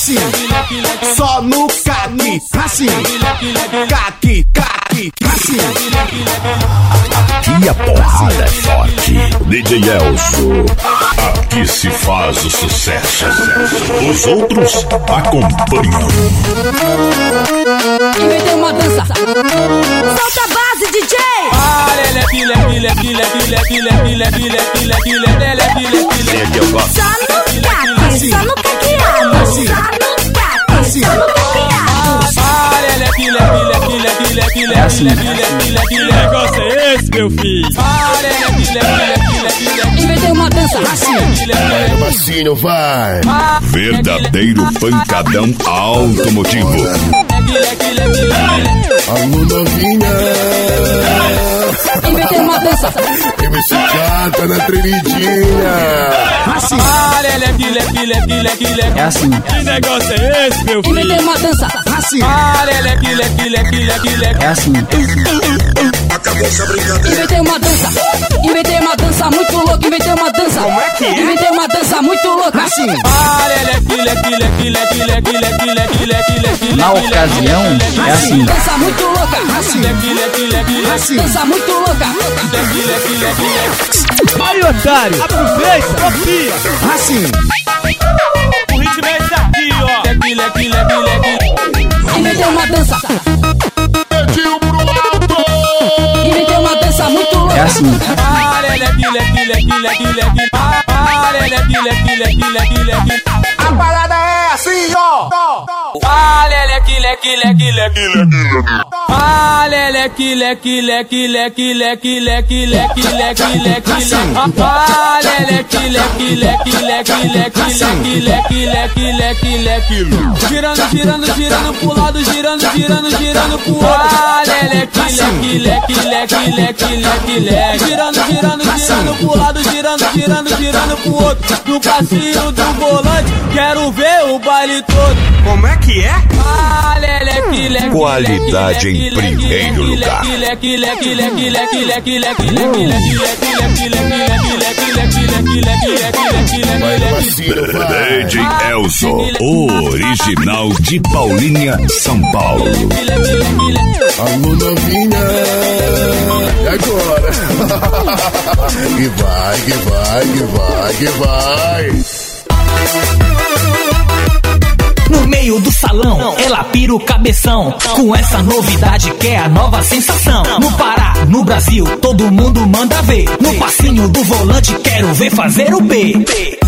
assim, só no caqui, assim, caqui, assim. Aqui a porrada é forte. DJ Elzo, aqui se faz o sucesso. Os outros acompanham. Inventei uma dança. Solta a base, DJ. Só no caqueado. É assim. Que negócio é esse, meu filho? Inventei uma dança. Vai, Marcinho, vai. Verdadeiro pancadão automotivo. Alô, novinha. Inventei uma dança. MC Cata na tremidinha. Assim. É assim. Que negócio é esse, meu filho? Inventei uma dança. Assim. É assim. Acabou essa brincadeira. Inventei uma dança. Inventei uma dança muito louca. Inventei uma dança. Como é que é? Inventei uma dança muito louca. Assim. Na ocasião, é assim. Dança muito louca. Assim. Dança muito louca. Aí, otário, aproveita, copia. Assim. O ritmo é esse aqui, ó. Inventei uma dança. Dedinho pro alto. Inventei uma dança muito louca. É assim. A parada é assim, ó. Girando pro lado, girando pro outro. Girando pro lado, girando pro outro. No passinho do volante, quero ver o baile todo. Como é que é? Qualidade em primeiro lugar. DJ Elzo, original de Paulínia, São Paulo. Alô, novinha. E agora? Que vai. No meio do salão, ela pira o cabeção. Com essa novidade que é a nova sensação. No Pará, no Brasil, todo mundo manda ver. No passinho do volante, quero ver fazer o B.